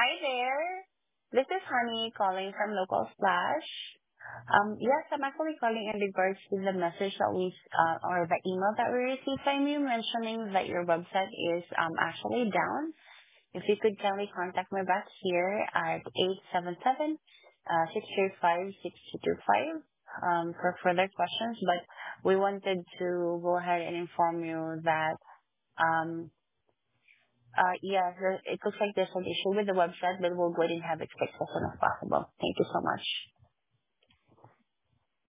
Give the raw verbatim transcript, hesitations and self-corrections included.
Hi there. This is Honey calling from Local Splash. Um, yes, I'm actually calling in regards to the message that we, uh, or the email that we received from you mentioning that your website is um, actually down. If you could kindly contact me back here at eight seven seven, uh, six three five, six two two five um, for further questions, but we wanted to go ahead and inform you that um, Uh, yeah, the- it looks like there's an issue with the website, but we'll go ahead and have it fixed as soon as possible. Thank you so much.